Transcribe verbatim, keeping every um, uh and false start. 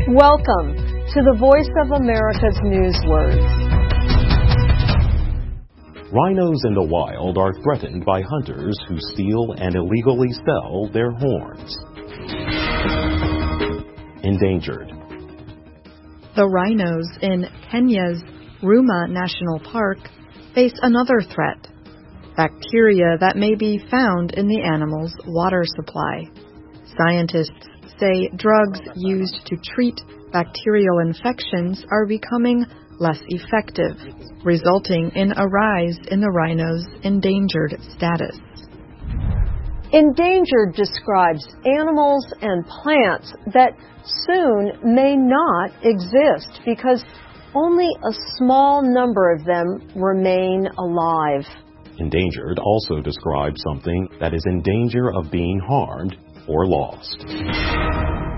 Welcome to the Voice of America's Newswords. Rhinos in the wild are threatened by hunters who steal and illegally sell their horns. Endangered. The rhinos in Kenya's Ruma National Park face another threat: bacteria that may be found in the animal's water supply. Scientists say drugs used to treat bacterial infections are becoming less effective, resulting in a rise in the rhino's endangered status. Endangered describes animals and plants that soon may not exist because only a small number of them remain alive. Endangered also describes something that is in danger of being harmed or lost.